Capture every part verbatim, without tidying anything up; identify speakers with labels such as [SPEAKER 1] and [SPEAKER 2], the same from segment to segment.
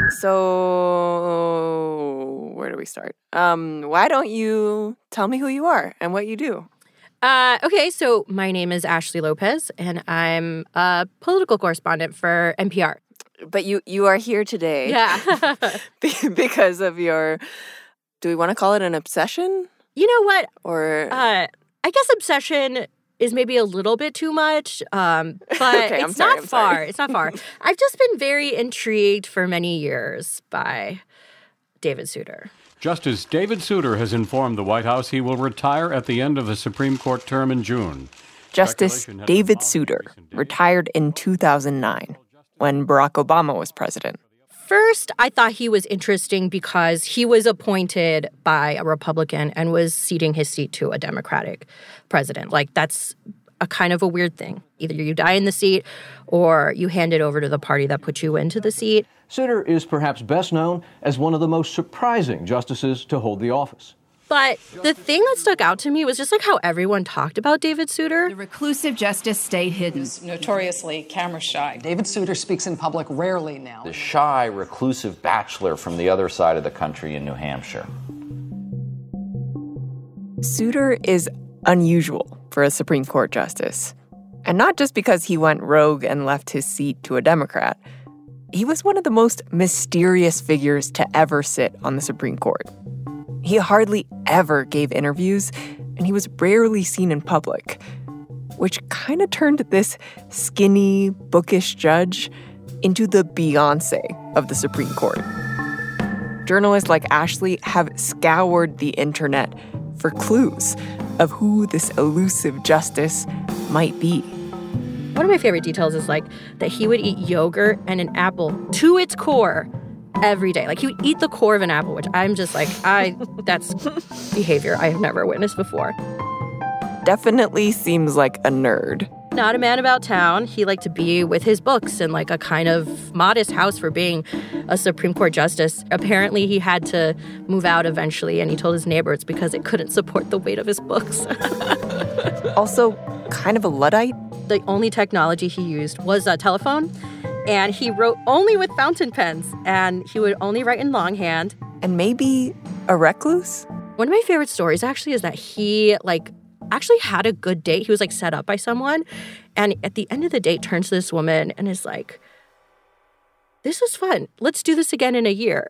[SPEAKER 1] So, where do we start? Um, why don't you tell me who you are and what you do?
[SPEAKER 2] Uh, okay, so my name is Ashley Lopez, and I'm a political correspondent for N P R.
[SPEAKER 1] But you, you are here today.
[SPEAKER 2] Yeah.
[SPEAKER 1] because of your, do we want to call it an obsession?
[SPEAKER 2] You know what?
[SPEAKER 1] Or
[SPEAKER 2] Uh, I guess obsession is maybe a little bit too much, um, but
[SPEAKER 1] Okay, I'm
[SPEAKER 2] it's
[SPEAKER 1] sorry,
[SPEAKER 2] not
[SPEAKER 1] I'm
[SPEAKER 2] far.
[SPEAKER 1] sorry.
[SPEAKER 2] It's not far. I've just been very intrigued for many years by David Souter.
[SPEAKER 3] Justice David Souter has informed the White House he will retire at the end of the Supreme Court term in June.
[SPEAKER 1] Justice David Souter retired in two thousand nine when Barack Obama was president.
[SPEAKER 2] First, I thought he was interesting because he was appointed by a Republican and was ceding his seat to a Democratic president. Like, that's a kind of a weird thing. Either you die in the seat or you hand it over to the party that put you into the seat.
[SPEAKER 4] Souter is perhaps best known as one of the most surprising justices to hold the office.
[SPEAKER 2] But the thing that stuck out to me was just like how everyone talked about David Souter.
[SPEAKER 5] The reclusive justice stayed hidden.
[SPEAKER 6] He's notoriously camera shy.
[SPEAKER 7] David Souter speaks in public rarely now.
[SPEAKER 8] The shy, reclusive bachelor from the other side of the country in New Hampshire.
[SPEAKER 1] Souter is unusual for a Supreme Court justice. And not just because he went rogue and left his seat to a Democrat. He was one of the most mysterious figures to ever sit on the Supreme Court. He hardly ever gave interviews, and he was rarely seen in public, which kind of turned this skinny, bookish judge into the Beyoncé of the Supreme Court. Journalists like Ashley have scoured the internet for clues of who this elusive justice might be.
[SPEAKER 2] One of my favorite details is like that he would eat yogurt and an apple to its core every day. Like, he would eat the core of an apple, which I'm just like, I, that's behavior I have never witnessed before.
[SPEAKER 1] Definitely seems like a nerd.
[SPEAKER 2] Not a man about town. He liked to be with his books in like a kind of modest house for being a Supreme Court justice. Apparently, he had to move out eventually, and he told his neighbor it's because it couldn't support the weight of his books.
[SPEAKER 1] Also, kind of a Luddite.
[SPEAKER 2] The only technology he used was a telephone. And he wrote only with fountain pens, and he would only write in longhand.
[SPEAKER 1] And maybe a recluse?
[SPEAKER 2] One of my favorite stories, actually, is that he, like, actually had a good date. He was, like, set up by someone. And at the end of the date, turns to this woman and is like, this was fun. Let's do this again in a year.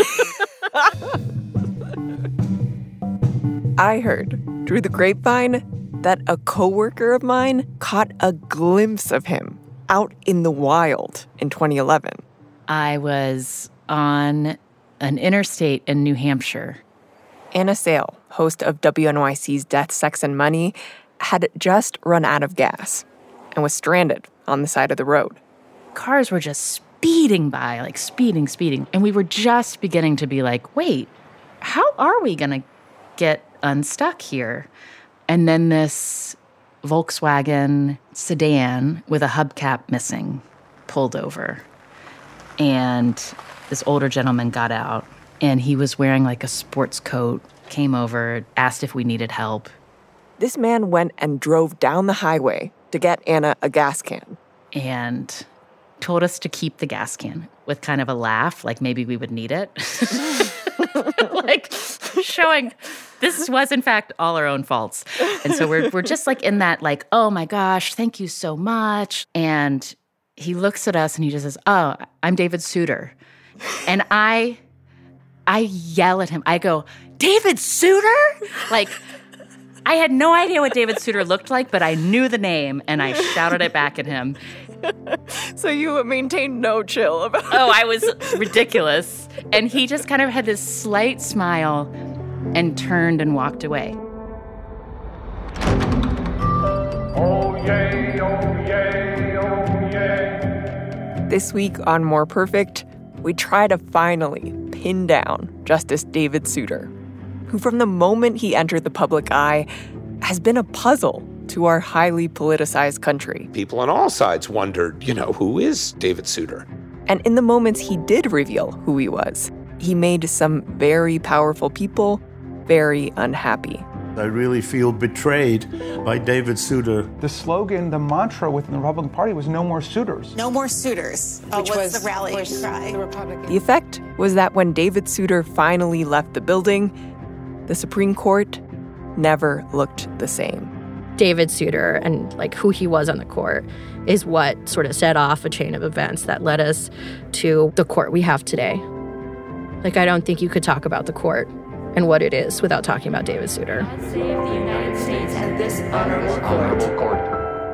[SPEAKER 1] I heard through the grapevine that a coworker of mine caught a glimpse of him out in the wild in twenty eleven.
[SPEAKER 5] I was on an interstate in New Hampshire.
[SPEAKER 1] Anna Sale, host of W N Y C's Death, Sex, and Money, had just run out of gas and was stranded on the side of the road.
[SPEAKER 5] Cars were just speeding by, like speeding, speeding. And we were just beginning to be like, wait, how are we going to get unstuck here? And then this Volkswagen sedan with a hubcap missing pulled over. And this older gentleman got out, and he was wearing like a sports coat, came over, asked if we needed help.
[SPEAKER 1] This man went and drove down the highway to get Anna a gas can.
[SPEAKER 5] And told us to keep the gas can with kind of a laugh, like maybe we would need it. Like showing this was in fact all our own faults. And so we're we're just like in that like, oh my gosh, thank you so much. And he looks at us and he just says, oh, I'm David Souter. And I I yell at him. I go, David Souter? Like, I had no idea what David Souter looked like, but I knew the name, and I shouted it back at him.
[SPEAKER 1] So you maintained no chill about it.
[SPEAKER 5] Oh, I was ridiculous. And he just kind of had this slight smile and turned and walked away.
[SPEAKER 9] Oh, yay, oh, yay, oh, yay.
[SPEAKER 1] This week on More Perfect, we try to finally pin down Justice David Souter, who from the moment he entered the public eye has been a puzzle to our highly politicized country.
[SPEAKER 10] People on all sides wondered, you know, who is David Souter?
[SPEAKER 1] And in the moments he did reveal who he was, he made some very powerful people very unhappy.
[SPEAKER 11] I really feel betrayed by David Souter.
[SPEAKER 12] The slogan, the mantra within the Republican Party was no more suitors.
[SPEAKER 13] No more suitors, uh, which was the rallying cry. The, Republican.
[SPEAKER 1] The effect was that when David Souter finally left the building, the Supreme Court never looked the same.
[SPEAKER 2] David Souter and like who he was on the court is what sort of set off a chain of events that led us to the court we have today. Like, I don't think you could talk about the court and what it is without talking about David Souter.
[SPEAKER 14] God save the United States and this honorable court. Honorable court.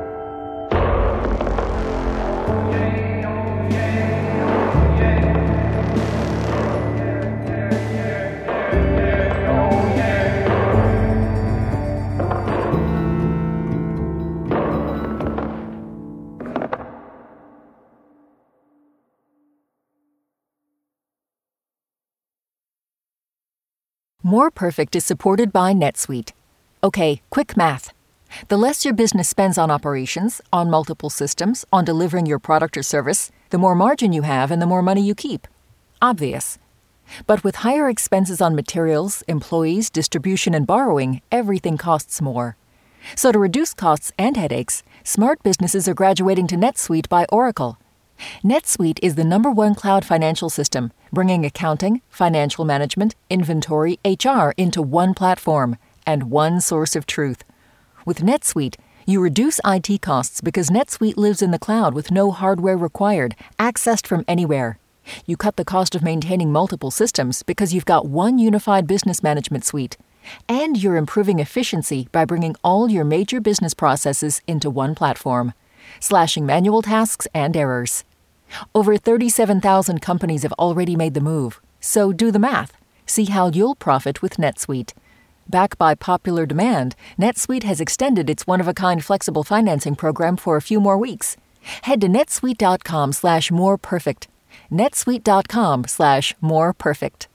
[SPEAKER 15] More Perfect is supported by NetSuite. Okay, quick math. The less your business spends on operations, on multiple systems, on delivering your product or service, the more margin you have and the more money you keep. Obvious. But with higher expenses on materials, employees, distribution, and borrowing, everything costs more. So to reduce costs and headaches, smart businesses are graduating to NetSuite by Oracle. NetSuite is the number one cloud financial system, bringing accounting, financial management, inventory, H R into one platform and one source of truth. With NetSuite, you reduce I T costs because NetSuite lives in the cloud with no hardware required, accessed from anywhere. You cut the cost of maintaining multiple systems because you've got one unified business management suite. And you're improving efficiency by bringing all your major business processes into one platform, slashing manual tasks and errors. Over thirty-seven thousand companies have already made the move, so do the math. See how you'll profit with NetSuite. Backed by popular demand, NetSuite has extended its one-of-a-kind flexible financing program for a few more weeks. Head to netsuite.com slash more perfect. netsuite.com slash more perfect.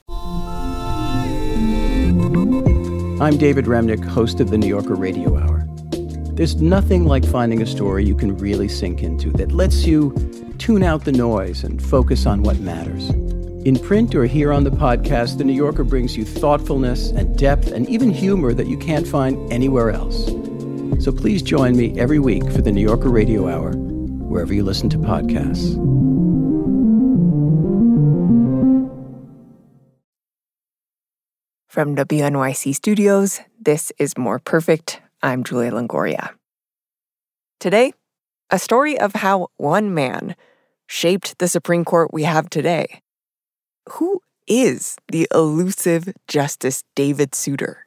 [SPEAKER 16] I'm David Remnick, host of the New Yorker Radio Hour. There's nothing like finding a story you can really sink into that lets you tune out the noise and focus on what matters. In print or here on the podcast, The New Yorker brings you thoughtfulness and depth and even humor that you can't find anywhere else. So please join me every week for The New Yorker Radio Hour, wherever you listen to podcasts.
[SPEAKER 1] From W N Y C Studios, this is More Perfect. I'm Julia Longoria. Today, a story of how one man shaped the Supreme Court we have today. Who is the elusive Justice David Souter?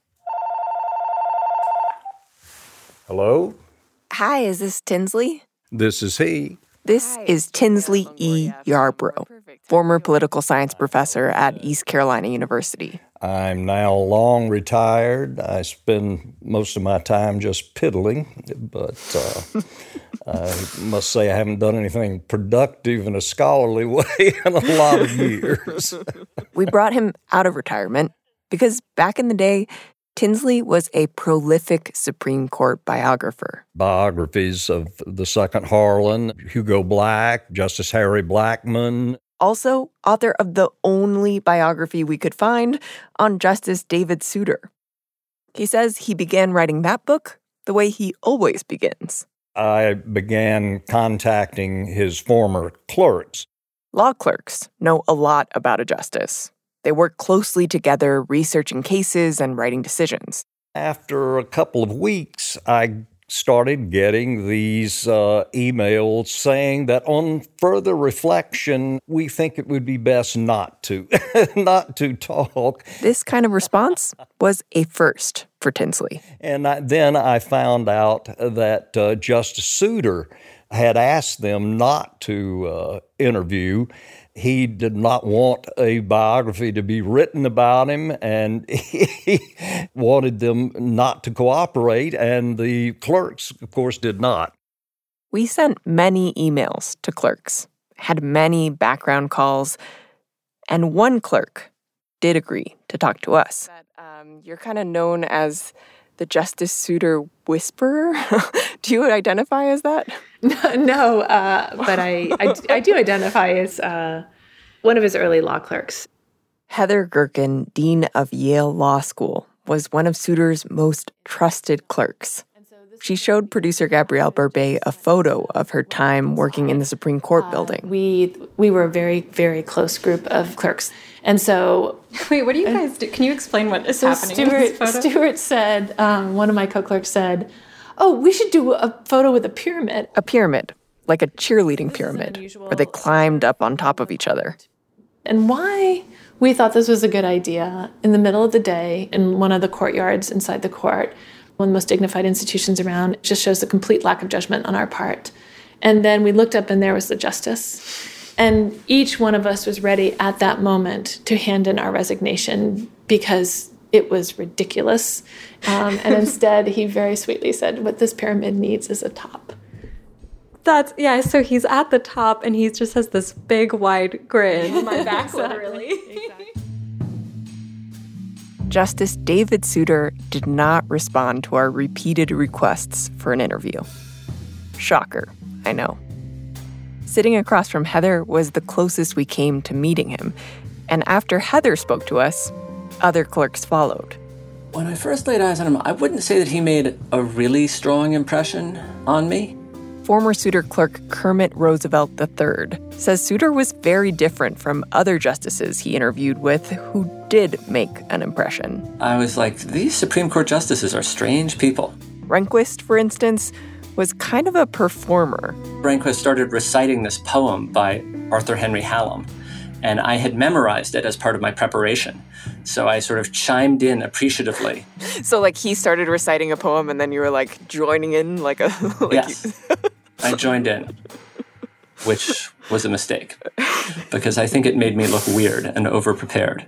[SPEAKER 11] Hello?
[SPEAKER 1] Hi, is this Tinsley?
[SPEAKER 11] This is he.
[SPEAKER 1] This is Tinsley E. Yarbrough, former political science professor at East Carolina University.
[SPEAKER 17] I'm now long retired. I spend most of my time just piddling, but uh, I must say I haven't done anything productive in a scholarly way in a lot of years.
[SPEAKER 1] We brought him out of retirement because back in the day, Tinsley was a prolific Supreme Court biographer.
[SPEAKER 17] Biographies of the Second Harlan, Hugo Black, Justice Harry Blackmun.
[SPEAKER 1] Also, author of the only biography we could find on Justice David Souter. He says he began writing that book the way he always begins.
[SPEAKER 17] I began contacting his former clerks.
[SPEAKER 1] Law clerks know a lot about a justice. They work closely together, researching cases and writing decisions.
[SPEAKER 17] After a couple of weeks, I started getting these uh, emails saying that on further reflection, we think it would be best not to, not to talk.
[SPEAKER 1] This kind of response was a first for Tinsley.
[SPEAKER 17] And I, then I found out that uh, Justice Souter had asked them not to uh, interview. He did not want a biography to be written about him, and he wanted them not to cooperate, and the clerks, of course, did not.
[SPEAKER 1] We sent many emails to clerks, had many background calls, and one clerk did agree to talk to us. Um, you're kind of known as the Justice Souter Whisperer. Do you identify as that?
[SPEAKER 18] No, uh, but I, I, I do identify as uh, one of his early law clerks.
[SPEAKER 1] Heather Gerken, Dean of Yale Law School, was one of Souter's most trusted clerks. She showed producer Gabrielle Berbet a photo of her time working in the Supreme Court building.
[SPEAKER 18] Uh, we we were a very, very close group of clerks. And so...
[SPEAKER 19] Wait, what do you guys do? Can you explain what is
[SPEAKER 18] so
[SPEAKER 19] happening
[SPEAKER 18] Stuart,
[SPEAKER 19] in this photo?
[SPEAKER 18] Stuart said, um, one of my co-clerks said, oh, we should do a photo with a pyramid.
[SPEAKER 1] A pyramid, like a cheerleading pyramid, where they climbed up on top of each other.
[SPEAKER 18] And why we thought this was a good idea, in the middle of the day, in one of the courtyards inside the court, one of the most dignified institutions around, it just shows the complete lack of judgment on our part. And then we looked up and there was the justice. And each one of us was ready at that moment to hand in our resignation because it was ridiculous. Um, and instead, he very sweetly said, what this pyramid needs is a top.
[SPEAKER 19] That's, yeah, so he's at the top and he just has this big wide grin on my back,
[SPEAKER 18] exactly.
[SPEAKER 19] literally.
[SPEAKER 18] Exactly.
[SPEAKER 1] Justice David Souter did not respond to our repeated requests for an interview. Shocker, I know. Sitting across from Heather was the closest we came to meeting him. And after Heather spoke to us, other clerks followed.
[SPEAKER 20] When I first laid eyes on him, I wouldn't say that he made a really strong impression on me.
[SPEAKER 1] Former Souter clerk Kermit Roosevelt the third says Souter was very different from other justices he interviewed with who did make an impression.
[SPEAKER 20] I was like, these Supreme Court justices are strange people.
[SPEAKER 1] Rehnquist, for instance, was kind of a performer.
[SPEAKER 20] Rehnquist started reciting this poem by Arthur Henry Hallam, and I had memorized it as part of my preparation. So I sort of chimed in appreciatively.
[SPEAKER 1] So, like, he started reciting a poem, and then you were, like, joining in, like a... like
[SPEAKER 20] yes, I joined in, which was a mistake, because I think it made me look weird and overprepared.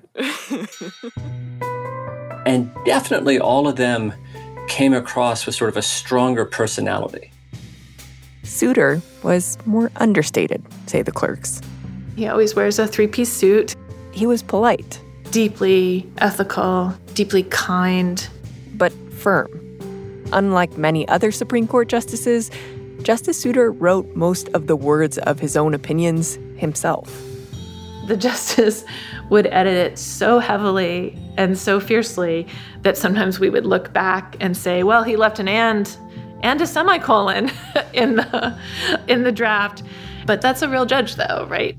[SPEAKER 20] And definitely all of them came across with sort of a stronger personality.
[SPEAKER 1] Souter was more understated, say the clerks.
[SPEAKER 18] He always wears a three-piece suit.
[SPEAKER 1] He was polite.
[SPEAKER 18] Deeply ethical, deeply kind.
[SPEAKER 1] But firm. Unlike many other Supreme Court justices, Justice Souter wrote most of the words of his own opinions himself.
[SPEAKER 18] The justice would edit it so heavily and so fiercely that sometimes we would look back and say, well, he left an and and a semicolon in the in the draft. But that's a real judge, though, right?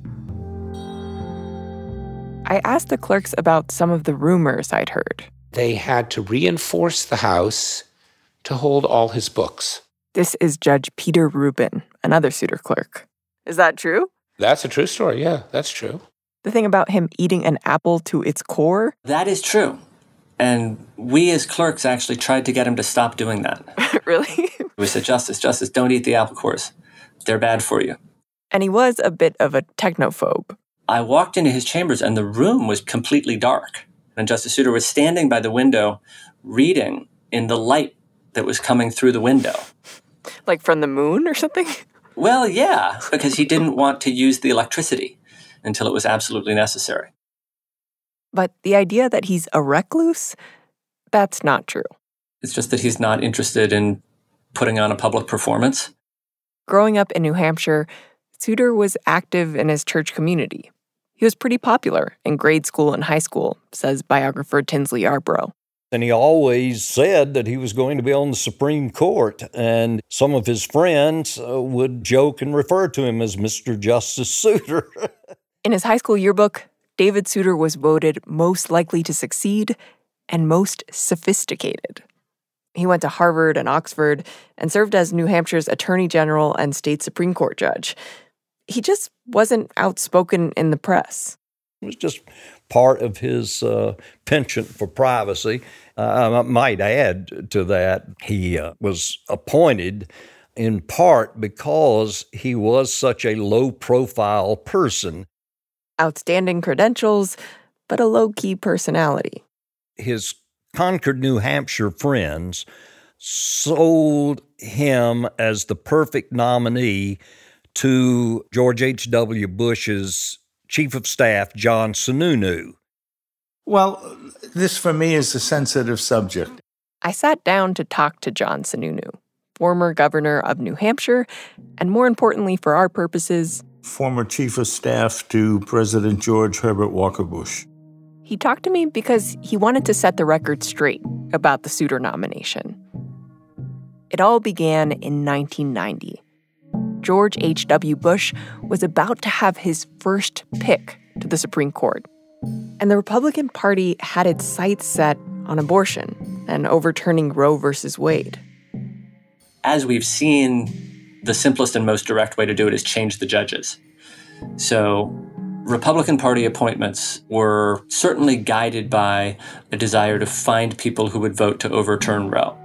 [SPEAKER 1] I asked the clerks about some of the rumors I'd heard.
[SPEAKER 10] They had to reinforce the House to hold all his books.
[SPEAKER 1] This is Judge Peter Rubin, another Souter clerk. Is that true?
[SPEAKER 10] That's a true story, yeah, that's true.
[SPEAKER 1] The thing about him eating an apple to its core?
[SPEAKER 20] That is true. And we as clerks actually tried to get him to stop doing that.
[SPEAKER 1] Really?
[SPEAKER 20] We said, Justice, Justice, don't eat the apple cores. They're bad for you.
[SPEAKER 1] And he was a bit of a technophobe.
[SPEAKER 20] I walked into his chambers and the room was completely dark. And Justice Souter was standing by the window reading in the light that was coming through the window.
[SPEAKER 1] Like from the moon or something?
[SPEAKER 20] Well, yeah, because he didn't want to use the electricity until it was absolutely necessary.
[SPEAKER 1] But the idea that he's a recluse, that's not true.
[SPEAKER 20] It's just that he's not interested in putting on a public performance.
[SPEAKER 1] Growing up in New Hampshire, Souter was active in his church community. He was pretty popular in grade school and high school, says biographer Tinsley Yarbrough.
[SPEAKER 17] And he always said that he was going to be on the Supreme Court, and some of his friends uh, would joke and refer to him as Mister Justice Souter.
[SPEAKER 1] In his high school yearbook, David Souter was voted most likely to succeed and most sophisticated. He went to Harvard and Oxford and served as New Hampshire's Attorney General and state Supreme Court judge. He just wasn't outspoken in the press.
[SPEAKER 17] It was just part of his uh, penchant for privacy. Uh, I might add to that, he uh, was appointed in part because he was such a low-profile person.
[SPEAKER 1] Outstanding credentials, but a low-key personality.
[SPEAKER 17] His Concord, New Hampshire friends sold him as the perfect nominee to George H W. Bush's Chief of Staff, John Sununu.
[SPEAKER 11] Well, this for me is a sensitive subject.
[SPEAKER 1] I sat down to talk to John Sununu, former governor of New Hampshire, and more importantly for our purposes,
[SPEAKER 11] former Chief of Staff to President George Herbert Walker Bush.
[SPEAKER 1] He talked to me because he wanted to set the record straight about the Souter nomination. It all began in nineteen ninety. George H W. Bush was about to have his first pick to the Supreme Court. And the Republican Party had its sights set on abortion and overturning Roe versus Wade.
[SPEAKER 20] As we've seen, the simplest and most direct way to do it is change the judges. So Republican Party appointments were certainly guided by a desire to find people who would vote to overturn Roe.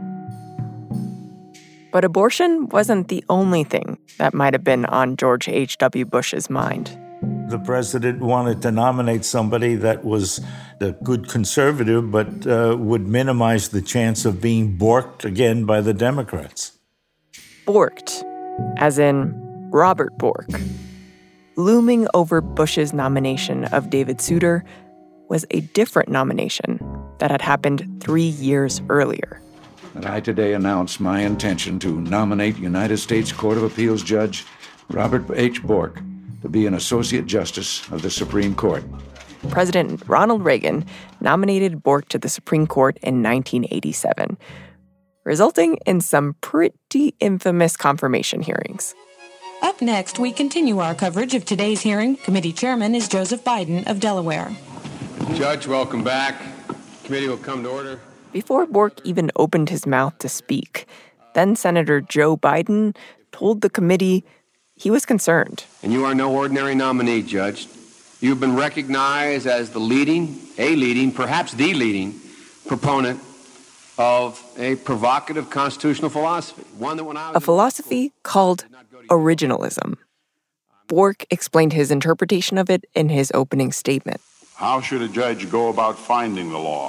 [SPEAKER 1] But abortion wasn't the only thing that might have been on George H W. Bush's mind.
[SPEAKER 11] The president wanted to nominate somebody that was a good conservative, but uh, would minimize the chance of being borked again by the Democrats.
[SPEAKER 1] Borked, as in Robert Bork. Looming over Bush's nomination of David Souter was a different nomination that had happened three years earlier.
[SPEAKER 21] That I today announce my intention to nominate United States Court of Appeals Judge Robert H. Bork to be an Associate Justice of the Supreme Court.
[SPEAKER 1] President Ronald Reagan nominated Bork to the Supreme Court in nineteen eighty-seven, resulting in some pretty infamous confirmation hearings.
[SPEAKER 22] Up next, we continue our coverage of today's hearing. Committee chairman is Joseph Biden of Delaware.
[SPEAKER 23] Judge, welcome back. Committee will come to order.
[SPEAKER 1] Before Bork even opened his mouth to speak, then Senator Joe Biden told the committee he was concerned.
[SPEAKER 23] And you are no ordinary nominee, Judge. You've been recognized as the leading, a leading, perhaps the leading proponent of a provocative constitutional philosophy. One that when I was
[SPEAKER 1] a philosophy called originalism. Bork explained his interpretation of it in his opening statement.
[SPEAKER 24] How should a judge go about finding the law?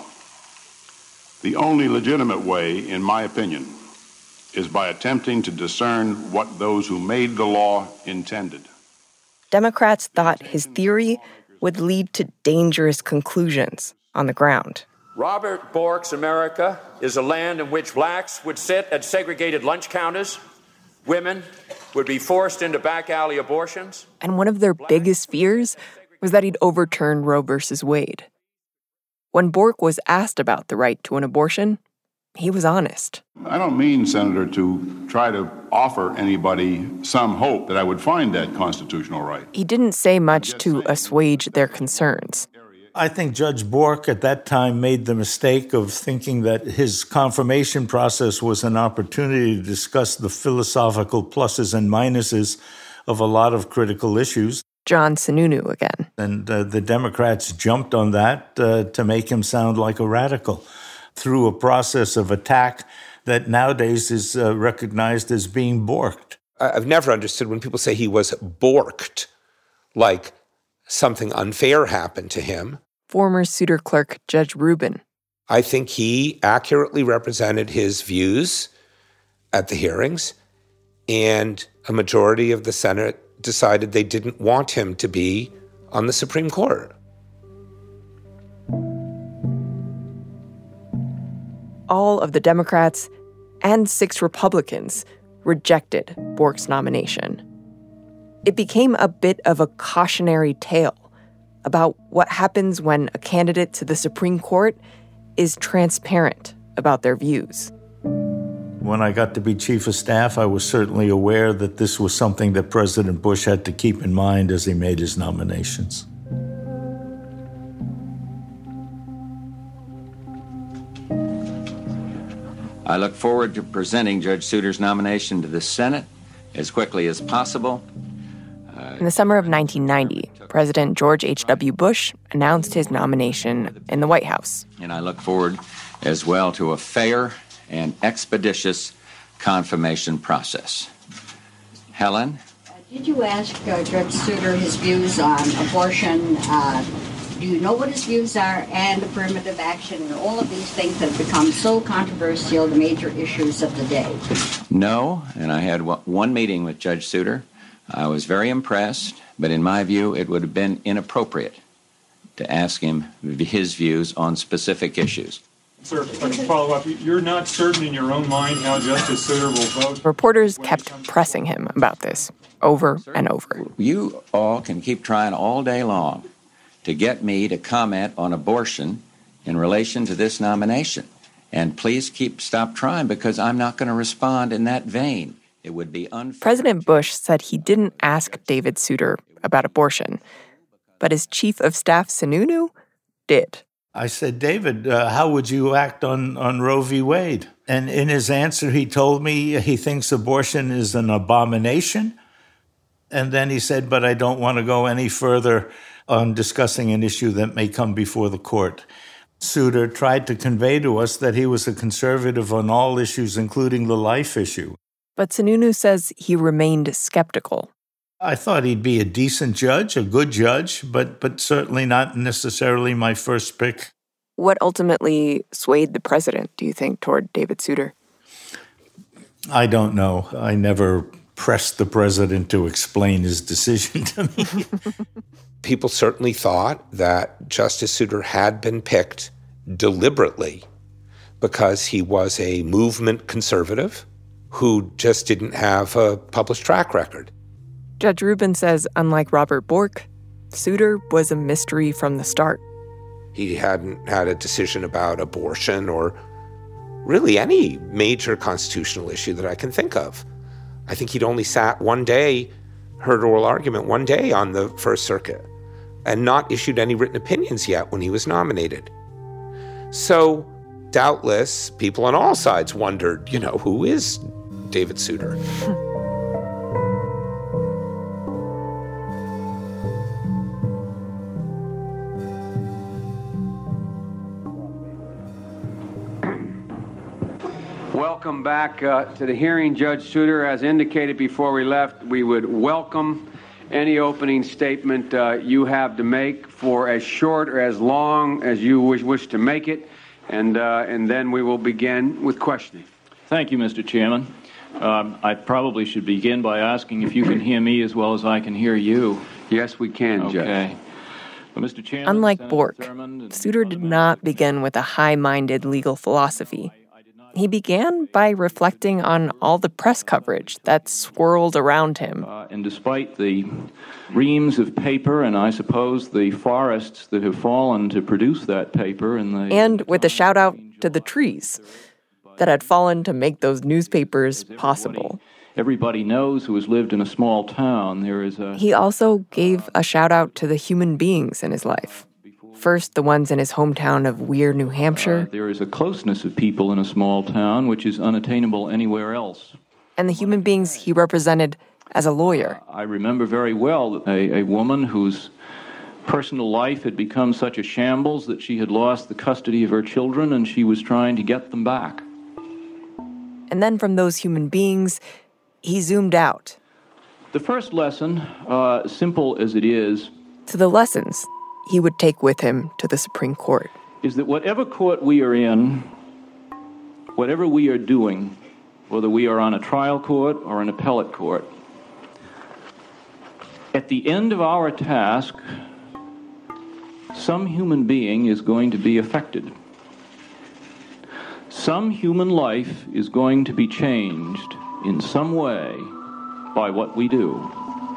[SPEAKER 24] The only legitimate way, in my opinion, is by attempting to discern what those who made the law intended.
[SPEAKER 1] Democrats thought his theory would lead to dangerous conclusions on the ground.
[SPEAKER 25] Robert Bork's America is a land in which blacks would sit at segregated lunch counters, women would be forced into back alley abortions.
[SPEAKER 1] And one of their biggest fears was that he'd overturn Roe versus Wade. When Bork was asked about the right to an abortion, he was honest.
[SPEAKER 24] I don't mean, Senator, to try to offer anybody some hope that I would find that constitutional right.
[SPEAKER 1] He didn't say much to assuage their concerns.
[SPEAKER 11] I think Judge Bork at that time made the mistake of thinking that his confirmation process was an opportunity to discuss the philosophical pluses and minuses of a lot of critical issues.
[SPEAKER 1] John Sununu again.
[SPEAKER 11] And uh, the Democrats jumped on that uh, to make him sound like a radical through a process of attack that nowadays is uh, recognized as being borked.
[SPEAKER 10] I've never understood when people say he was borked, like something unfair happened to him.
[SPEAKER 1] Former Souter clerk Judge Rubin.
[SPEAKER 10] I think he accurately represented his views at the hearings, and a majority of the Senate decided they didn't want him to be on the Supreme Court.
[SPEAKER 1] All of the Democrats and six Republicans rejected Bork's nomination. It became a bit of a cautionary tale about what happens when a candidate to the Supreme Court is transparent about their views.
[SPEAKER 11] When I got to be chief of staff, I was certainly aware that this was something that President Bush had to keep in mind as he made his nominations.
[SPEAKER 8] I look forward to presenting Judge Souter's nomination to the Senate as quickly as possible.
[SPEAKER 1] Uh, in the summer of nineteen ninety, President George H W. Bush announced his nomination in the White House.
[SPEAKER 8] And I look forward as well to a fair and expeditious confirmation process. Helen?
[SPEAKER 26] Uh, did you ask uh, Judge Souter his views on abortion? Uh, do you know what his views are? And affirmative action and all of these things that have become so controversial, the major issues of the day?
[SPEAKER 8] No, and I had one meeting with Judge Souter. I was very impressed, but in my view, it would have been inappropriate to ask him his views on specific issues.
[SPEAKER 27] Sir, if I can follow up, you're not certain in your own mind how Justice Souter will vote?
[SPEAKER 1] Reporters kept pressing him about this over and over.
[SPEAKER 8] You all can keep trying all day long to get me to comment on abortion in relation to this nomination. And please keep stop trying, because I'm not going to respond in that vein. It would be unfair.
[SPEAKER 1] President Bush said he didn't ask David Souter about abortion, but his chief of staff, Sununu, did.
[SPEAKER 11] I said, David, uh, how would you act on, on Roe v. Wade? And in his answer, he told me he thinks abortion is an abomination. And then he said, but I don't want to go any further on discussing an issue that may come before the court. Souter tried to convey to us that he was a conservative on all issues, including the life issue.
[SPEAKER 1] But Sununu says he remained skeptical.
[SPEAKER 11] I thought he'd be a decent judge, a good judge, but but certainly not necessarily my first pick.
[SPEAKER 1] What ultimately swayed the president, do you think, toward David Souter?
[SPEAKER 11] I don't know. I never pressed the president to explain his decision to me.
[SPEAKER 10] People certainly thought that Justice Souter had been picked deliberately because he was a movement conservative who just didn't have a published track record.
[SPEAKER 1] Judge Rubin says, unlike Robert Bork, Souter was a mystery from the start.
[SPEAKER 10] He hadn't had a decision about abortion or really any major constitutional issue that I can think of. I think he'd only sat one day, heard oral argument one day on the First Circuit, and not issued any written opinions yet when he was nominated. So, doubtless, people on all sides wondered, you know, who is David Souter?
[SPEAKER 23] Welcome back uh, to the hearing, Judge Souter. As indicated before we left, we would welcome any opening statement uh, you have to make for as short or as long as you wish, wish to make it, and, uh, and then we will begin with questioning.
[SPEAKER 3] Thank you, Mister Chairman. Um, I probably should begin by asking if you can hear me as well as I can hear you.
[SPEAKER 23] Yes, we can,
[SPEAKER 3] okay.
[SPEAKER 23] Judge.
[SPEAKER 3] Okay. Well, Mister Chairman,
[SPEAKER 1] Unlike
[SPEAKER 3] Senator
[SPEAKER 1] Bork,
[SPEAKER 3] Thurmond,
[SPEAKER 1] Souter did not begin with a high-minded legal philosophy. He began by reflecting on all the press coverage that swirled around him.
[SPEAKER 3] Uh, and despite the reams of paper and I suppose the forests that have fallen to produce that paper, and the
[SPEAKER 1] and with a shout out to the trees that had fallen to make those newspapers possible.
[SPEAKER 3] Everybody knows who has lived in a small town. There is a.
[SPEAKER 1] He also gave a shout out to the human beings in his life. First, the ones in his hometown of Weir, New Hampshire.
[SPEAKER 3] Uh, there is a closeness of people in a small town which is unattainable anywhere else.
[SPEAKER 1] And the human beings he represented as a lawyer.
[SPEAKER 3] Uh, I remember very well a, a woman whose personal life had become such a shambles that she had lost the custody of her children and she was trying to get them back.
[SPEAKER 1] And then from those human beings, he zoomed out.
[SPEAKER 3] The first lesson, uh, simple as it is,
[SPEAKER 1] to the lessons he would take with him to the Supreme Court,
[SPEAKER 3] is that whatever court we are in, whatever we are doing, whether we are on a trial court or an appellate court, at the end of our task, some human being is going to be affected. Some human life is going to be changed in some way by what we do.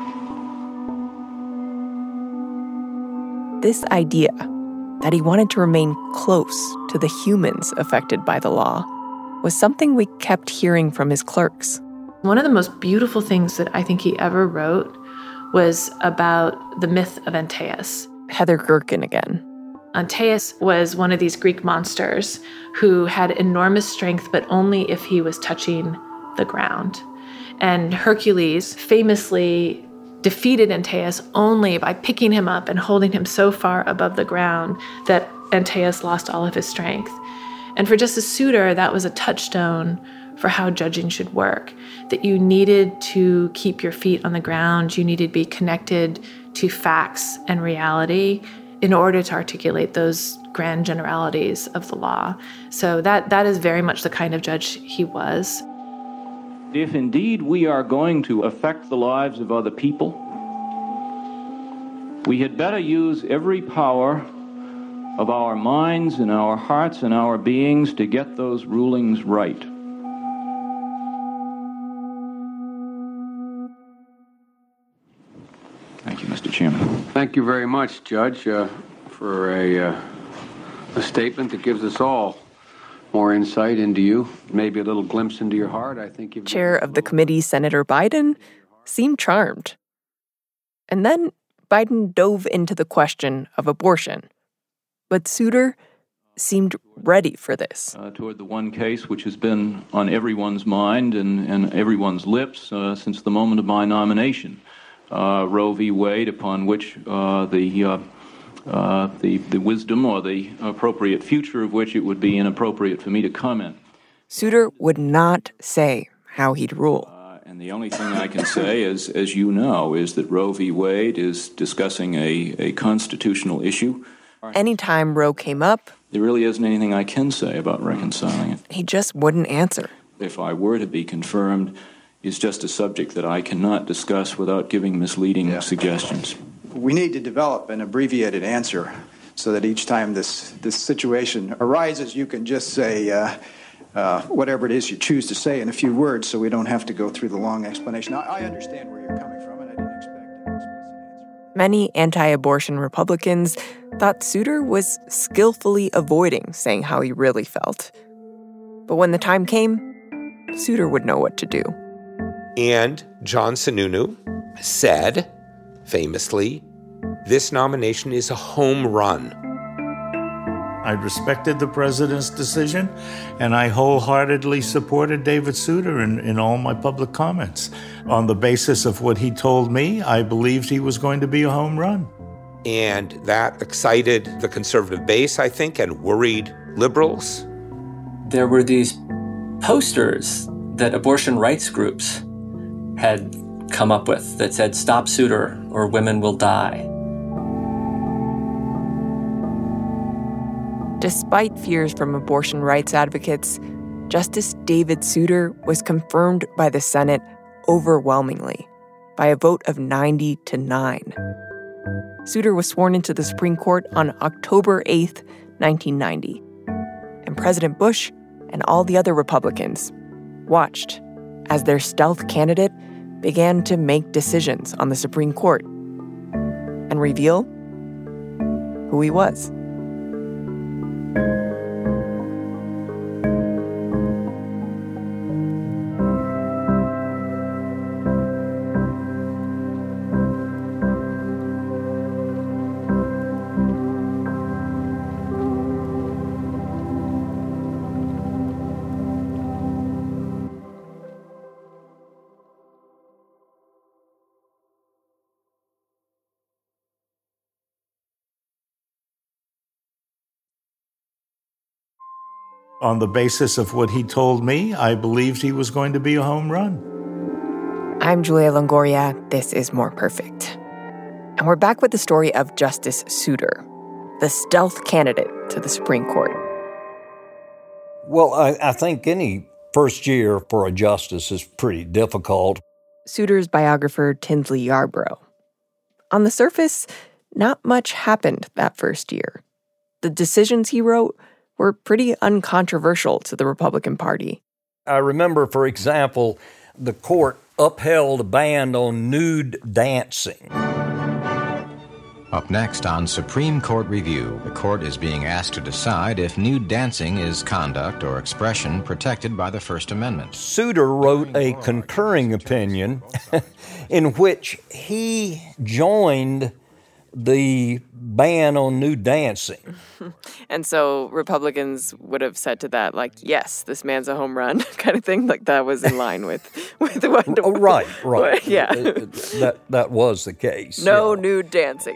[SPEAKER 1] This idea that he wanted to remain close to the humans affected by the law was something we kept hearing from his clerks.
[SPEAKER 18] One of the most beautiful things that I think he ever wrote was about the myth of Antaeus.
[SPEAKER 1] Heather Gerken again.
[SPEAKER 18] Antaeus was one of these Greek monsters who had enormous strength, but only if he was touching the ground. And Hercules famously defeated Antaeus only by picking him up and holding him so far above the ground that Antaeus lost all of his strength. And for Justice Souter, that was a touchstone for how judging should work, that you needed to keep your feet on the ground, you needed to be connected to facts and reality in order to articulate those grand generalities of the law. So that that is very much the kind of judge he was.
[SPEAKER 3] If indeed we are going to affect the lives of other people, we had better use every power of our minds and our hearts and our beings to get those rulings right. Thank you, Mister Mister Chairman.
[SPEAKER 23] Thank you very much, Judge, uh, for a, uh, a statement that gives us all more insight into you, maybe a little glimpse into your heart. I think you've...
[SPEAKER 1] Chair of the committee, Senator Biden, seemed charmed. And then Biden dove into the question of abortion. But Souter seemed ready for this.
[SPEAKER 3] Uh, toward the one case which has been on everyone's mind and, and everyone's lips uh, since the moment of my nomination, uh, Roe v. Wade, upon which uh, the, uh, uh, the the wisdom or the appropriate future of which it would be inappropriate for me to comment.
[SPEAKER 1] Souter would not say how he'd rule.
[SPEAKER 3] Uh, and the only thing I can say, is, as you know, is that Roe v. Wade is discussing a, a constitutional issue.
[SPEAKER 1] Anytime Roe came up,
[SPEAKER 3] there really isn't anything I can say about reconciling it.
[SPEAKER 1] He just wouldn't answer.
[SPEAKER 3] If I were to be confirmed, it's just a subject that I cannot discuss without giving misleading yeah. suggestions.
[SPEAKER 4] We need to develop an abbreviated answer so that each time this, this situation arises, you can just say uh, uh, whatever it is you choose to say in a few words so we don't have to go through the long explanation. I, I understand where you're coming from, and I didn't expect an explicit answer.
[SPEAKER 1] Many anti-abortion Republicans thought Souter was skillfully avoiding saying how he really felt. But when the time came, Souter would know what to do.
[SPEAKER 10] And John Sununu said, famously, this nomination is a home run.
[SPEAKER 11] I respected the president's decision, and I wholeheartedly supported David Souter in, in all my public comments. On the basis of what he told me, I believed he was going to be a home run.
[SPEAKER 10] And that excited the conservative base, I think, and worried liberals.
[SPEAKER 20] There were these posters that abortion rights groups had come up with that said, "Stop Souter or women will die."
[SPEAKER 1] Despite fears from abortion rights advocates, Justice David Souter was confirmed by the Senate overwhelmingly, by a vote of ninety to nine. Souter was sworn into the Supreme Court on October eighth, nineteen ninety. And President Bush and all the other Republicans watched as their stealth candidate began to make decisions on the Supreme Court and reveal who he was.
[SPEAKER 11] On the basis of what he told me, I believed he was going to be a home run.
[SPEAKER 1] I'm Julia Longoria. This is More Perfect. And we're back with the story of Justice Souter, the stealth candidate to the Supreme Court.
[SPEAKER 17] Well, I, I think any first year for a justice is pretty difficult.
[SPEAKER 1] Souter's biographer, Tinsley Yarbrough. On the surface, not much happened that first year. The decisions he wrote were pretty uncontroversial to the Republican Party.
[SPEAKER 17] I remember, for example, the court upheld a ban on nude dancing.
[SPEAKER 5] Up next on Supreme Court Review, the court is being asked to decide if nude dancing is conduct or expression protected by the First Amendment.
[SPEAKER 17] Souter wrote a concurring opinion in which he joined the ban on nude dancing.
[SPEAKER 1] And so Republicans would have said to that, like, yes, this man's a home run kind of thing. Like that was in line with, with what...
[SPEAKER 17] Oh, right, right.
[SPEAKER 1] What, yeah.
[SPEAKER 17] that, that was the case.
[SPEAKER 1] No
[SPEAKER 17] yeah.
[SPEAKER 1] nude dancing.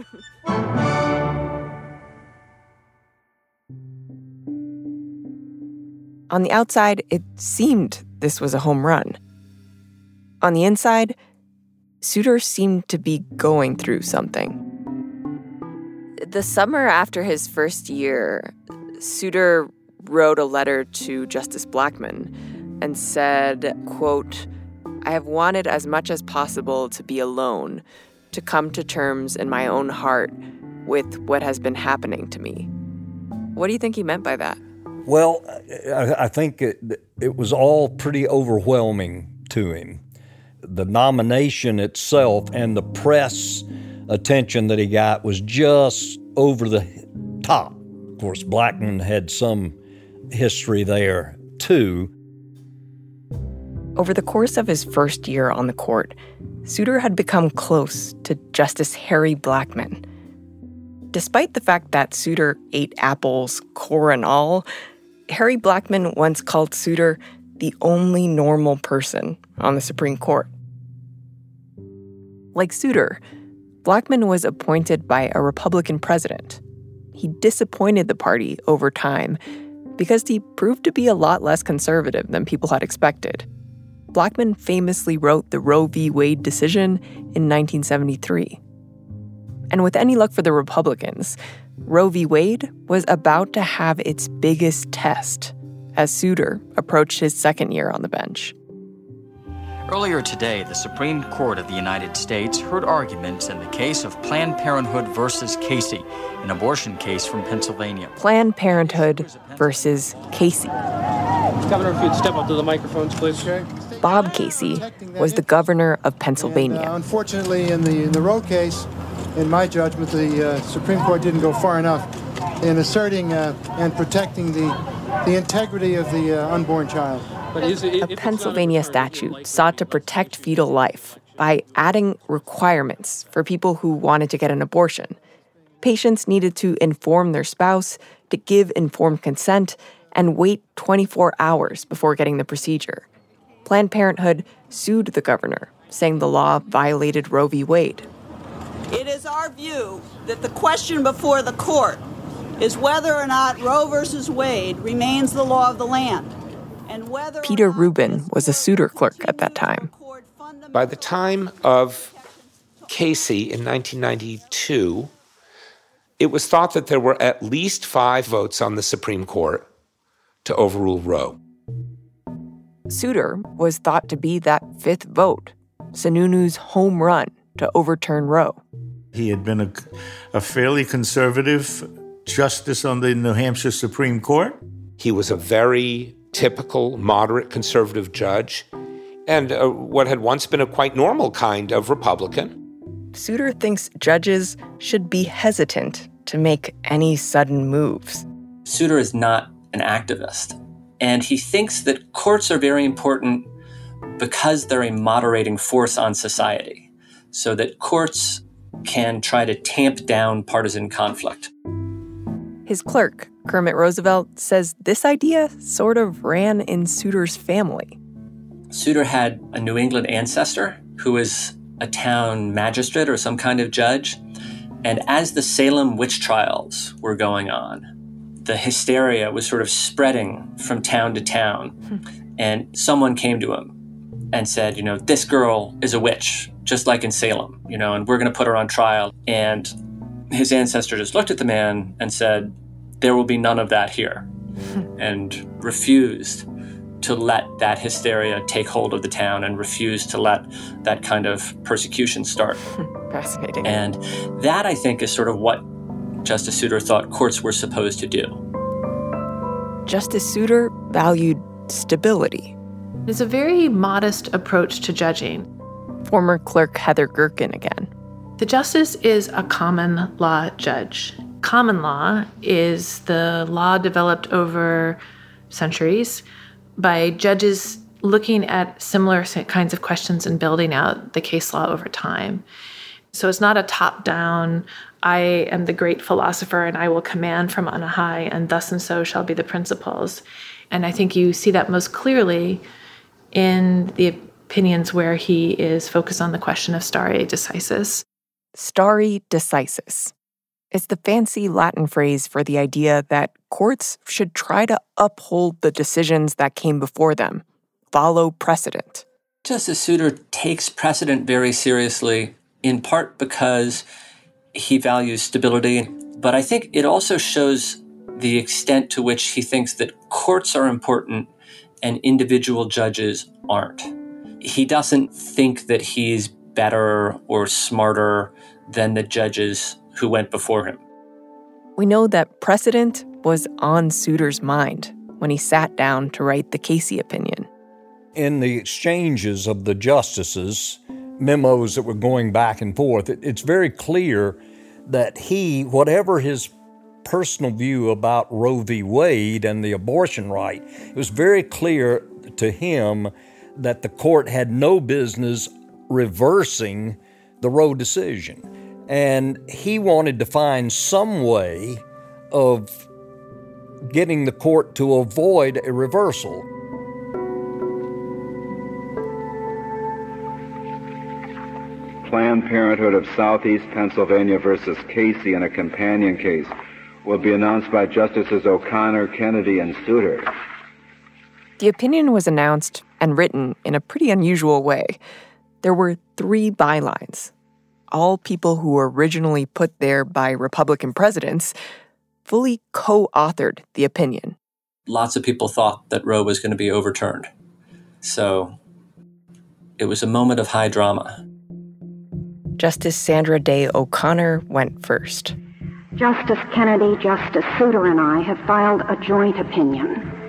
[SPEAKER 1] On the outside, it seemed this was a home run. On the inside, Souter seemed to be going through something. The summer after his first year, Souter wrote a letter to Justice Blackmun and said, quote, "I have wanted as much as possible to be alone, to come to terms in my own heart with what has been happening to me." What do you think he meant by that?
[SPEAKER 17] Well, I think it, it was all pretty overwhelming to him. The nomination itself and the press attention that he got was just over the top. Of course, Blackmun had some history there, too.
[SPEAKER 1] Over the course of his first year on the court, Souter had become close to Justice Harry Blackmun. Despite the fact that Souter ate apples, core and all, Harry Blackmun once called Souter the only normal person on the Supreme Court. Like Souter, Blackmun was appointed by a Republican president. He disappointed the party over time because he proved to be a lot less conservative than people had expected. Blackmun famously wrote the Roe v. Wade decision in nineteen seventy-three. And with any luck for the Republicans, Roe v. Wade was about to have its biggest test as Souter approached his second year on the bench.
[SPEAKER 2] Earlier today, the Supreme Court of the United States heard arguments in the case of Planned Parenthood versus Casey, an abortion case from Pennsylvania.
[SPEAKER 1] Planned Parenthood versus Casey.
[SPEAKER 6] Governor, if you'd step up to the microphones, please.
[SPEAKER 1] Bob Casey was the governor of Pennsylvania.
[SPEAKER 7] And, uh, unfortunately, in the in the Roe case, in my judgment, the uh, Supreme Court didn't go far enough in asserting uh, and protecting the the integrity of the uh, unborn child.
[SPEAKER 1] But is it, a Pennsylvania statute sought to protect fetal life by adding requirements for people who wanted to get an abortion. Patients needed to inform their spouse, to give informed consent, and wait twenty-four hours before getting the procedure. Planned Parenthood sued the governor, saying the law violated Roe v. Wade.
[SPEAKER 9] It is our view that the question before the court is whether or not Roe versus Wade remains the law of the land. And whether
[SPEAKER 1] Peter Rubin was a Souter clerk at that time.
[SPEAKER 10] By the time of Casey in nineteen ninety-two, it was thought that there were at least five votes on the Supreme Court to overrule Roe.
[SPEAKER 1] Souter was thought to be that fifth vote, Sununu's home run to overturn Roe.
[SPEAKER 11] He had been a, a fairly conservative justice on the New Hampshire Supreme Court.
[SPEAKER 10] He was a very typical, moderate conservative judge, and uh, what had once been a quite normal kind of Republican.
[SPEAKER 1] Souter thinks judges should be hesitant to make any sudden moves.
[SPEAKER 20] Souter is not an activist, and he thinks that courts are very important because they're a moderating force on society, so that courts can try to tamp down partisan conflict.
[SPEAKER 1] His clerk, Kermit Roosevelt, says this idea sort of ran in Souter's family.
[SPEAKER 20] Souter had a New England ancestor who was a town magistrate or some kind of judge. And as the Salem witch trials were going on, the hysteria was sort of spreading from town to town. Hmm. And someone came to him and said, you know, this girl is a witch, just like in Salem, you know, and we're going to put her on trial. And his ancestor just looked at the man and said, there will be none of that here, and refused to let that hysteria take hold of the town and refused to let that kind of persecution start.
[SPEAKER 1] Fascinating.
[SPEAKER 20] And that, I think, is sort of what Justice Souter thought courts were supposed to do.
[SPEAKER 1] Justice Souter valued stability.
[SPEAKER 18] It's a very modest approach to judging.
[SPEAKER 1] Former clerk Heather Gerken again.
[SPEAKER 18] The justice is a common law judge. Common law is the law developed over centuries by judges looking at similar kinds of questions and building out the case law over time. So it's not a top-down, I am the great philosopher and I will command from on high, and thus and so shall be the principles. And I think you see that most clearly in the opinions where he is focused on the question of stare decisis.
[SPEAKER 1] Stare decisis. It's the fancy Latin phrase for the idea that courts should try to uphold the decisions that came before them, follow precedent.
[SPEAKER 20] Justice Souter takes precedent very seriously, in part because he values stability, but I think it also shows the extent to which he thinks that courts are important and individual judges aren't. He doesn't think that he's better or smarter than the judges who went before him.
[SPEAKER 1] We know that precedent was on Souter's mind when he sat down to write the Casey opinion.
[SPEAKER 17] In the exchanges of the justices, memos that were going back and forth, it, it's very clear that he, whatever his personal view about Roe v. Wade and the abortion right, it was very clear to him that the court had no business reversing the Roe decision. And he wanted to find some way of getting the court to avoid a reversal.
[SPEAKER 12] Planned Parenthood of Southeast Pennsylvania versus Casey in a companion case will be announced by Justices O'Connor, Kennedy, and Souter.
[SPEAKER 1] The opinion was announced and written in a pretty unusual way. There were three bylines, all people who were originally put there by Republican presidents, fully co-authored the opinion.
[SPEAKER 20] Lots of people thought that Roe was going to be overturned. So it was a moment of high drama.
[SPEAKER 1] Justice Sandra Day O'Connor went first.
[SPEAKER 13] Justice Kennedy, Justice Souter, and I have filed a joint opinion.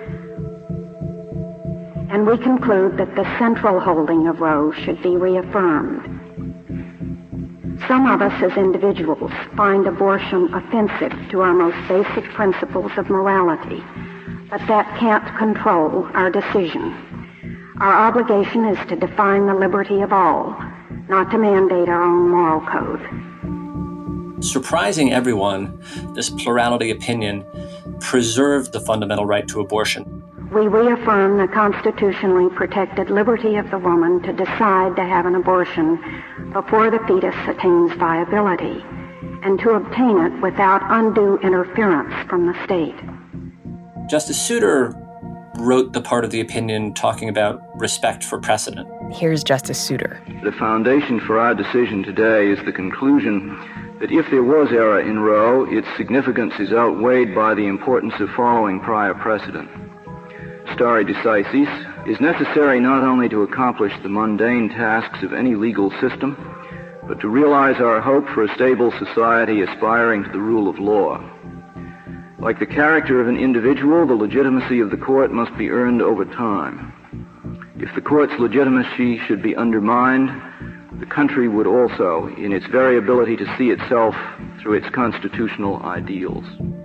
[SPEAKER 13] And we conclude that the central holding of Roe should be reaffirmed. Some of us as individuals find abortion offensive to our most basic principles of morality, but that can't control our decision. Our obligation is to define the liberty of all, not to mandate our own moral code.
[SPEAKER 20] Surprising everyone, this plurality opinion preserved the fundamental right to abortion.
[SPEAKER 13] We reaffirm the constitutionally protected liberty of the woman to decide to have an abortion before the fetus attains viability, and to obtain it without undue interference from the state.
[SPEAKER 20] Justice Souter wrote the part of the opinion talking about respect for precedent.
[SPEAKER 1] Here's Justice Souter.
[SPEAKER 12] The foundation for our decision today is the conclusion that if there was error in Roe, its significance is outweighed by the importance of following prior precedent. Stare decisis is necessary not only to accomplish the mundane tasks of any legal system, but to realize our hope for a stable society aspiring to the rule of law. Like the character of an individual, the legitimacy of the court must be earned over time. If the court's legitimacy should be undermined, the country would also, in its very ability to see itself through its constitutional ideals.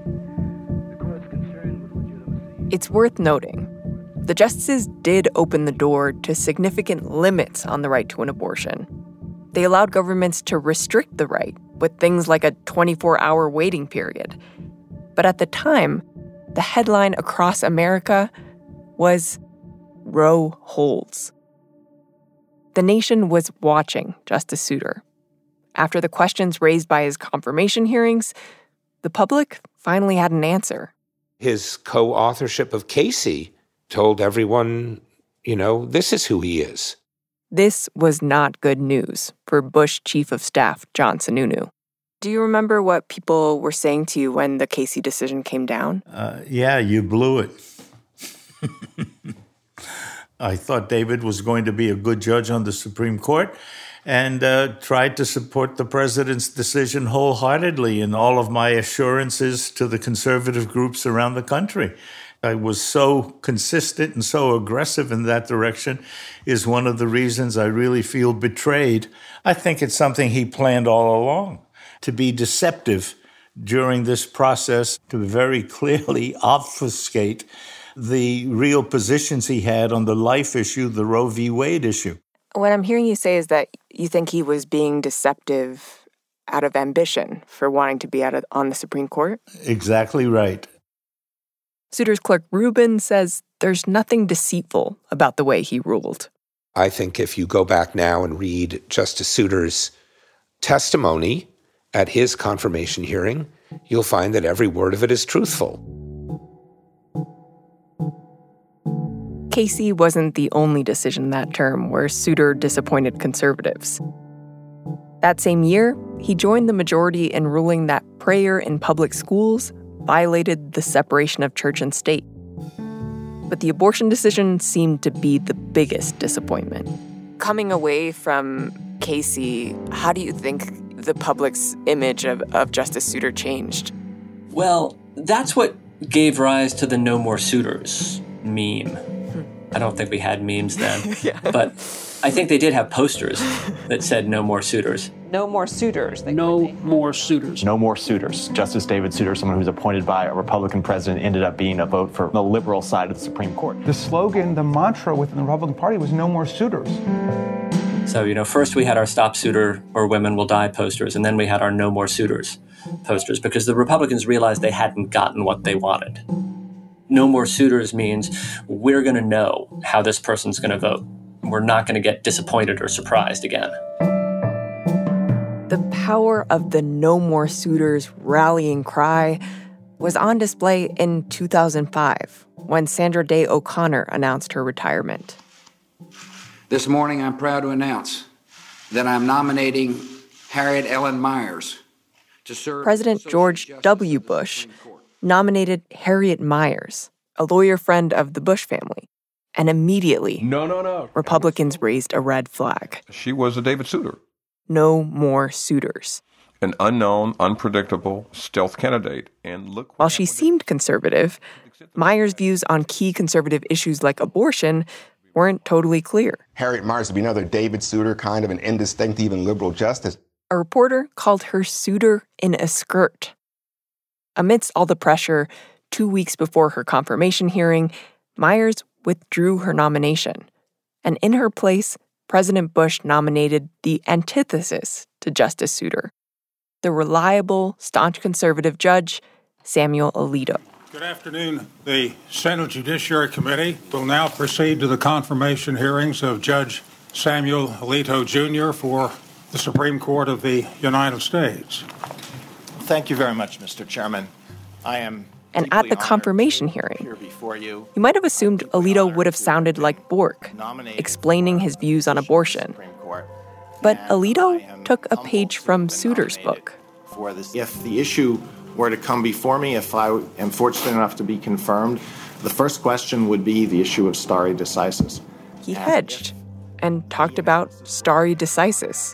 [SPEAKER 1] It's worth noting, the justices did open the door to significant limits on the right to an abortion. They allowed governments to restrict the right with things like a twenty-four hour waiting period. But at the time, the headline across America was Roe holds. The nation was watching Justice Souter. After the questions raised by his confirmation hearings, the public finally had an answer.
[SPEAKER 10] His co-authorship of Casey told everyone, you know, this is who he is.
[SPEAKER 1] This was not good news for Bush Chief of Staff John Sununu. Do you remember what people were saying to you when the Casey decision came down?
[SPEAKER 11] Uh, yeah, you blew it. I thought David was going to be a good judge on the Supreme Court and uh, tried to support the president's decision wholeheartedly in all of my assurances to the conservative groups around the country. I was so consistent and so aggressive in that direction is one of the reasons I really feel betrayed. I think it's something he planned all along, to be deceptive during this process, to very clearly obfuscate the real positions he had on the life issue, the Roe v. Wade issue.
[SPEAKER 1] What I'm hearing you say is that you think he was being deceptive out of ambition for wanting to be out of, on the Supreme Court?
[SPEAKER 11] Exactly right.
[SPEAKER 1] Souter's clerk Rubin says there's nothing deceitful about the way he ruled.
[SPEAKER 10] I think if you go back now and read Justice Souter's testimony at his confirmation hearing, you'll find that every word of it is truthful.
[SPEAKER 1] Casey wasn't the only decision that term where Souter disappointed conservatives. That same year, he joined the majority in ruling that prayer in public schools violated the separation of church and state. But the abortion decision seemed to be the biggest disappointment. Coming away from Casey, how do you think the public's image of, of Justice Souter changed?
[SPEAKER 20] Well, that's what gave rise to the No More Souters meme. I don't think we had memes then. yeah. But I think they did have posters that said no more suitors.
[SPEAKER 14] No more suitors.
[SPEAKER 6] No more suitors.
[SPEAKER 15] No more suitors. Justice David Souter, someone who's appointed by a Republican president, ended up being a vote for the liberal side of the Supreme Court.
[SPEAKER 16] The slogan, the mantra within the Republican Party was no more suitors.
[SPEAKER 20] So, you know, first we had our Stop Souter or Women Will Die posters, and then we had our No More Suitors posters, because the Republicans realized they hadn't gotten what they wanted. No more suitors means we're going to know how this person's going to vote. We're not going to get disappointed or surprised again.
[SPEAKER 1] The power of the No More Suitors rallying cry was on display in two thousand five when Sandra Day O'Connor announced her retirement.
[SPEAKER 19] This morning, I'm proud to announce that I'm nominating Harriet Ellen Miers to serve.
[SPEAKER 1] President George W. Bush nominated Harriet Miers, a lawyer friend of the Bush family, and immediately,
[SPEAKER 21] no, no, no.
[SPEAKER 1] Republicans raised a red flag.
[SPEAKER 21] She was a David Souter.
[SPEAKER 1] No more suitors.
[SPEAKER 21] An unknown, unpredictable, stealth candidate. And look.
[SPEAKER 1] While she seemed conservative, Miers' views on key conservative issues like abortion weren't totally clear.
[SPEAKER 22] Harriet Miers would be another David Souter, kind of an indistinct, even liberal justice.
[SPEAKER 1] A reporter called her Souter in a skirt. Amidst all the pressure, two weeks before her confirmation hearing, Miers withdrew her nomination. And in her place, President Bush nominated the antithesis to Justice Souter, the reliable, staunch conservative judge, Samuel Alito.
[SPEAKER 25] Good afternoon. The Senate Judiciary Committee will now proceed to the confirmation hearings of Judge Samuel Alito, Junior for the Supreme Court of the United States.
[SPEAKER 28] Thank you very much, Mister Chairman. I am
[SPEAKER 1] And at the confirmation hearing,
[SPEAKER 28] you.
[SPEAKER 1] you might have assumed Alito would have sounded like Bork, explaining his views on abortion. But Alito took a page from Souter's book.
[SPEAKER 28] For this, if the issue were to come before me, if I am fortunate enough to be confirmed, the first question would be the issue of stare decisis.
[SPEAKER 1] He hedged and talked about stare decisis.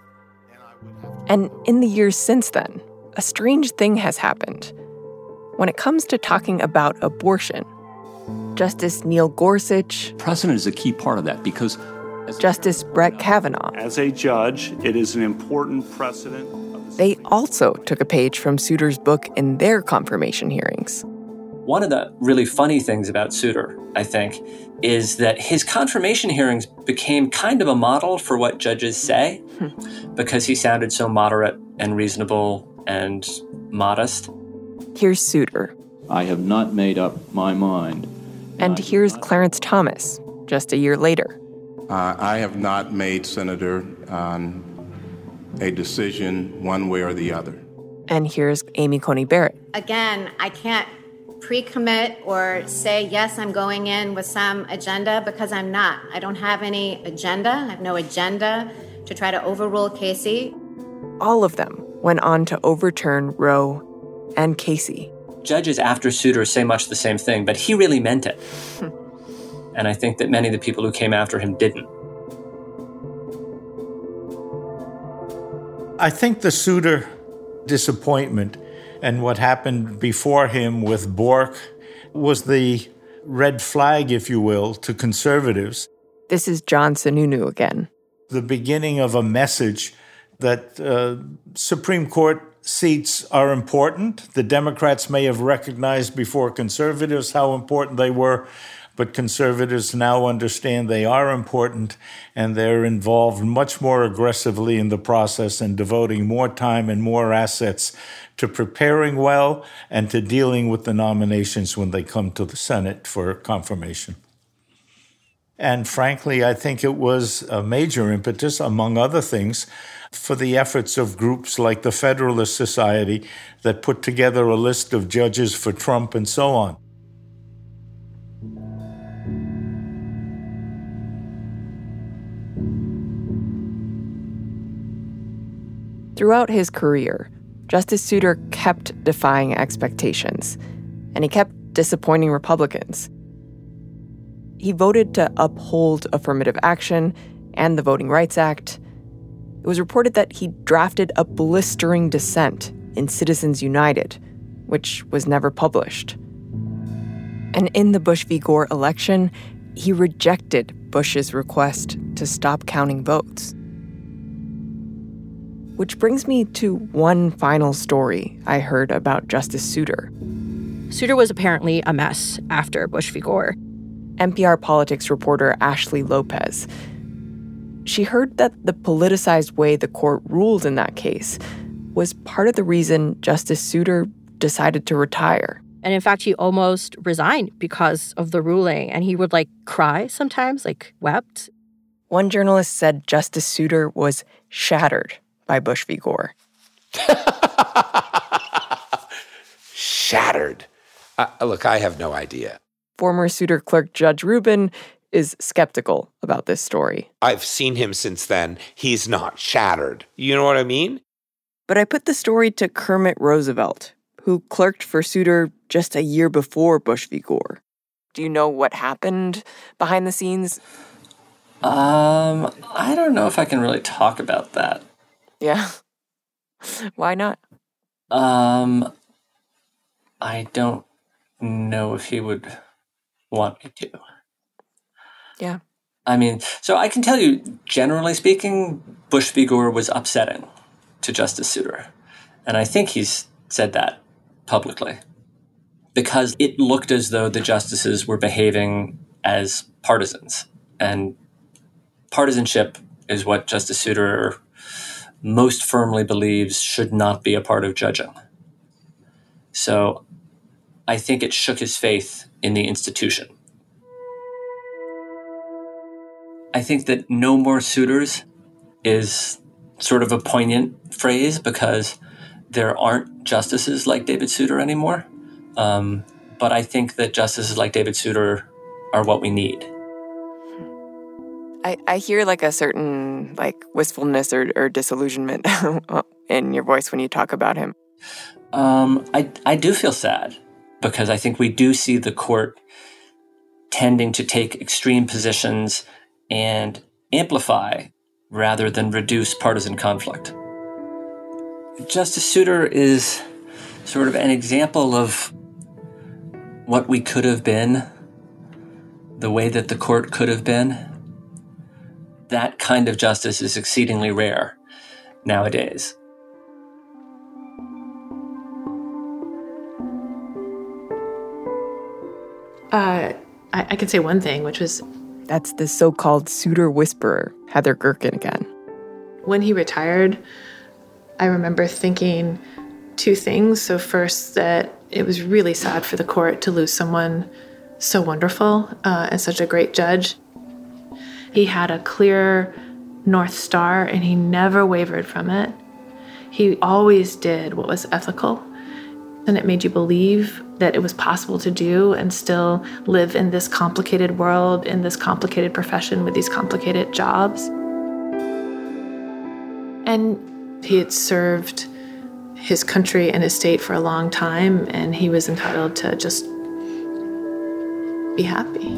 [SPEAKER 1] And in the years since then, a strange thing has happened. When it comes to talking about abortion, Justice Neil Gorsuch,
[SPEAKER 29] precedent is a key part of that because
[SPEAKER 1] Justice Brett Kavanaugh,
[SPEAKER 30] as a judge, it is an important precedent.
[SPEAKER 1] They also took a page from Souter's book in their confirmation hearings.
[SPEAKER 20] One of the really funny things about Souter, I think, is that his confirmation hearings became kind of a model for what judges say because he sounded so moderate and reasonable and modest.
[SPEAKER 1] Here's Souter.
[SPEAKER 3] I have not made up my mind.
[SPEAKER 1] And here's Clarence Thomas, just a year later.
[SPEAKER 31] Uh, I have not made, Senator, um, a decision one way or the other.
[SPEAKER 1] And here's Amy Coney Barrett.
[SPEAKER 32] Again, I can't pre-commit or say, yes, I'm going in with some agenda because I'm not. I don't have any agenda. I have no agenda to try to overrule Casey.
[SPEAKER 1] All of them went on to overturn Roe and Casey.
[SPEAKER 20] Judges after Souter say much the same thing, but he really meant it. And I think that many of the people who came after him didn't.
[SPEAKER 11] I think the Souter disappointment and what happened before him with Bork was the red flag, if you will, to conservatives.
[SPEAKER 1] This is John Sununu again.
[SPEAKER 11] The beginning of a message that uh, Supreme Court seats are important. The Democrats may have recognized before conservatives how important they were, but conservatives now understand they are important, and they're involved much more aggressively in the process and devoting more time and more assets to preparing well and to dealing with the nominations when they come to the Senate for confirmation. And frankly, I think it was a major impetus, among other things, for the efforts of groups like the Federalist Society that put together a list of judges for Trump and so on.
[SPEAKER 1] Throughout his career, Justice Souter kept defying expectations, and he kept disappointing Republicans. He voted to uphold affirmative action and the Voting Rights Act. It was reported that he drafted a blistering dissent in Citizens United, which was never published. And in the Bush v. Gore election, he rejected Bush's request to stop counting votes. Which brings me to one final story I heard about Justice Souter.
[SPEAKER 2] Souter was apparently a mess after Bush v. Gore.
[SPEAKER 1] N P R politics reporter Ashley Lopez. She heard that the politicized way the court ruled in that case was part of the reason Justice Souter decided to retire.
[SPEAKER 2] And in fact, he almost resigned because of the ruling. And he would, like, cry sometimes, like, wept.
[SPEAKER 1] One journalist said Justice Souter was shattered by Bush v. Gore.
[SPEAKER 10] Shattered. Uh, look, I have no idea.
[SPEAKER 1] Former Souter clerk Judge Rubin is skeptical about this story.
[SPEAKER 10] I've seen him since then. He's not shattered. You know what I mean?
[SPEAKER 1] But I put the story to Kermit Roosevelt, who clerked for Souter just a year before Bush v. Gore. Do you know what happened behind the scenes?
[SPEAKER 20] Um, I don't know if I can really talk about that.
[SPEAKER 1] Yeah? Why not?
[SPEAKER 20] Um, I don't know if he would want me to.
[SPEAKER 1] Yeah.
[SPEAKER 20] I mean, so I can tell you, generally speaking, Bush v. Gore was upsetting to Justice Souter. And I think he's said that publicly. Because it looked as though the justices were behaving as partisans. And partisanship is what Justice Souter most firmly believes should not be a part of judging. So I think it shook his faith in the institution. I think that no more Souters is sort of a poignant phrase because there aren't justices like David Souter anymore. Um, but I think that justices like David Souter are what we need.
[SPEAKER 1] I, I hear like a certain like wistfulness or, or disillusionment in your voice when you talk about him.
[SPEAKER 20] Um, I, I do feel sad because I think we do see the court tending to take extreme positions and amplify rather than reduce partisan conflict. Justice Souter is sort of an example of what we could have been, the way that the court could have been. That kind of justice is exceedingly rare nowadays.
[SPEAKER 4] Uh, I, I can say one thing, which was...
[SPEAKER 1] That's the so-called Souter whisperer, Heather Gerken again.
[SPEAKER 4] When he retired, I remember thinking two things. So first, that it was really sad for the court to lose someone so wonderful uh, and such a great judge. He had a clear North Star, and he never wavered from it. He always did what was ethical, and it made you believe that it was possible to do and still live in this complicated world, in this complicated profession with these complicated jobs. And he had served his country and his state for a long time, and he was entitled to just be happy.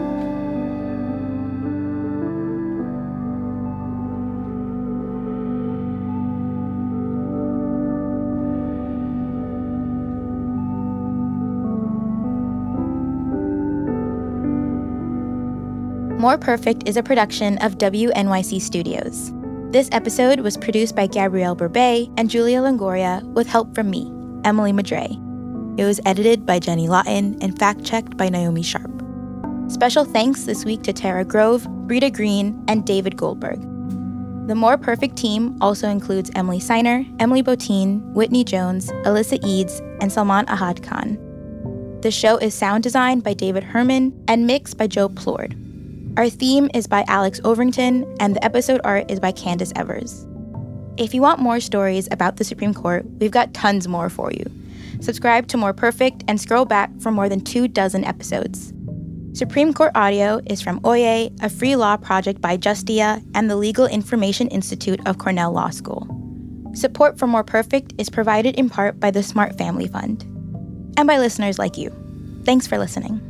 [SPEAKER 5] More Perfect is a production of W N Y C Studios. This episode was produced by Gabrielle Burbet and Julia Longoria with help from me, Emily Madre. It was edited by Jenny Lawton and fact-checked by Naomi Sharp. Special thanks this week to Tara Grove, Brita Green, and David Goldberg. The More Perfect team also includes Emily Seiner, Emily Botine, Whitney Jones, Alyssa Eads, and Salman Ahad Khan. The show is sound designed by David Herman and mixed by Joe Plord. Our theme is by Alex Overington, and the episode art is by Candace Evers. If you want more stories about the Supreme Court, we've got tons more for you. Subscribe to More Perfect and scroll back for more than two dozen episodes. Supreme Court audio is from Oye, a free law project by Justia and the Legal Information Institute of Cornell Law School. Support for More Perfect is provided in part by the Smart Family Fund, and by listeners like you. Thanks for listening.